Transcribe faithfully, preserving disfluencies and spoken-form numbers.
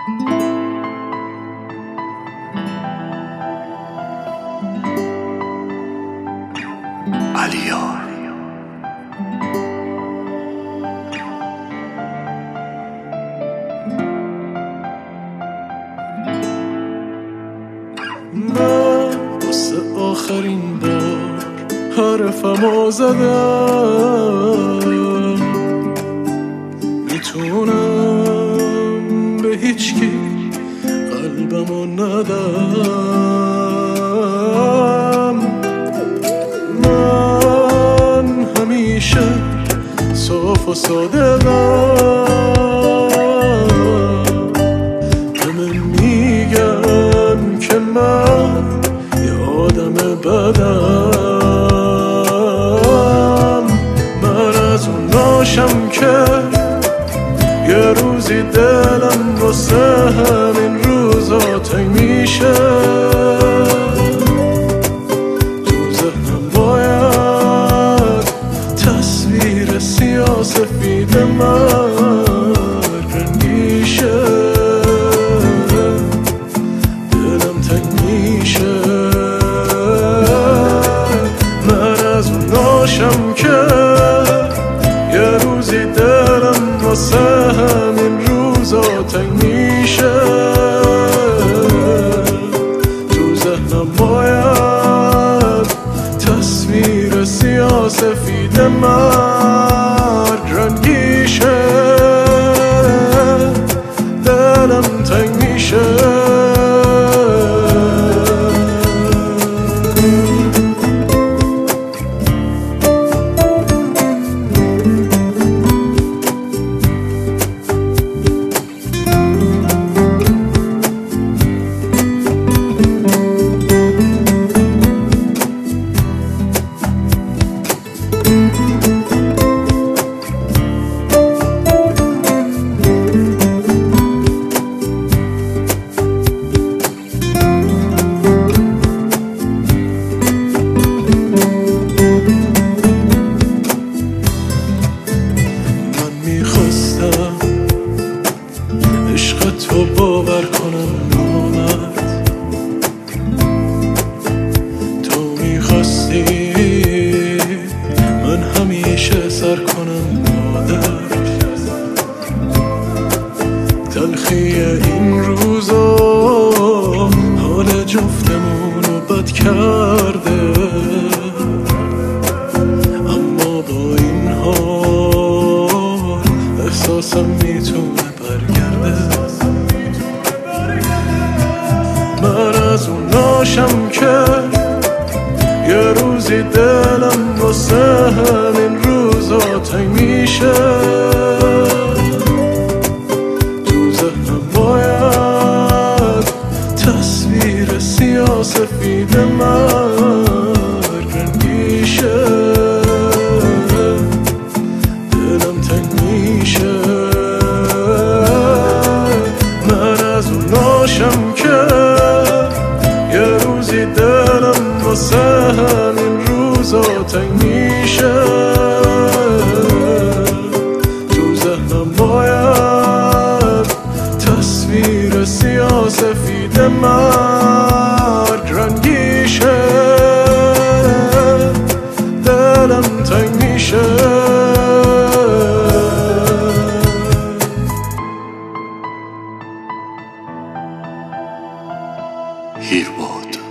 علیار من واسه آخرین بار حرفمو زدم، میتونم به هیچکی قلبمو ندم. من همیشه صاف و صادقم، همه میگن که من یه آدم بدم. من از اون ناشم که یه روزی دلم واسه همین روزا تنگ میشه. تو ذهنم باید تصویر سیاه‌سفید مرگ رنگیشه. دلم تنگ میشه. من از اون ناشم که یه روزی دلم واسه همین روزا تنگ میشه. تو ذهنم باید تصویر سیاه‌سفید مرگ رنگیشه. دلم تنگ میشه. عشق تو باور کنم نامرد، تو میخواستی من همیشه سر کنم مادر. تلخی این روزا حال جفتمونو بد کرده، اما با این حال احساسم میتونه برگرده. من از اون ناشم که یه روزی دلم واسه همین روزا تنگ میشه. تو ذهنم باید تصویر سیاه‌سفید مرگ رنگیشه. دلم تنگ میشه. من از اون ناشم که یه روزی دلم واسه همین روزا تنگ میشه. تو ذهنم باید تصویر سیاه‌سفید مرگ رنگیشه. دلم تنگ میشه. هیرباد